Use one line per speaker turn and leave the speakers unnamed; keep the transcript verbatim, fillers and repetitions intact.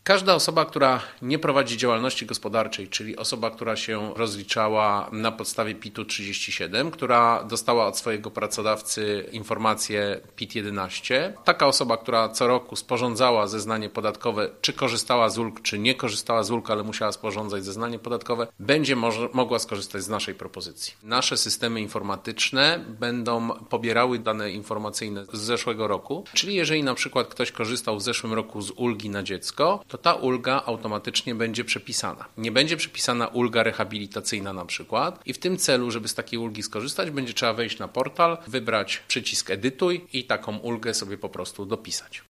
Każda osoba, która nie prowadzi działalności gospodarczej, czyli osoba, która się rozliczała na podstawie P I T-u trzydzieści siedem, która dostała od swojego pracodawcy informację P I T jedenaście, taka osoba, która co roku sporządzała zeznanie podatkowe, czy korzystała z ulg, czy nie korzystała z ulg, ale musiała sporządzać zeznanie podatkowe, będzie może, mogła skorzystać z naszej propozycji. Nasze systemy informatyczne będą pobierały dane informacyjne z zeszłego roku, czyli jeżeli na przykład ktoś korzystał w zeszłym roku z ulgi na dziecko, to ta ulga automatycznie będzie przepisana. Nie będzie przepisana ulga rehabilitacyjna na przykład i w tym celu, żeby z takiej ulgi skorzystać, będzie trzeba wejść na portal, wybrać przycisk edytuj i taką ulgę sobie po prostu dopisać.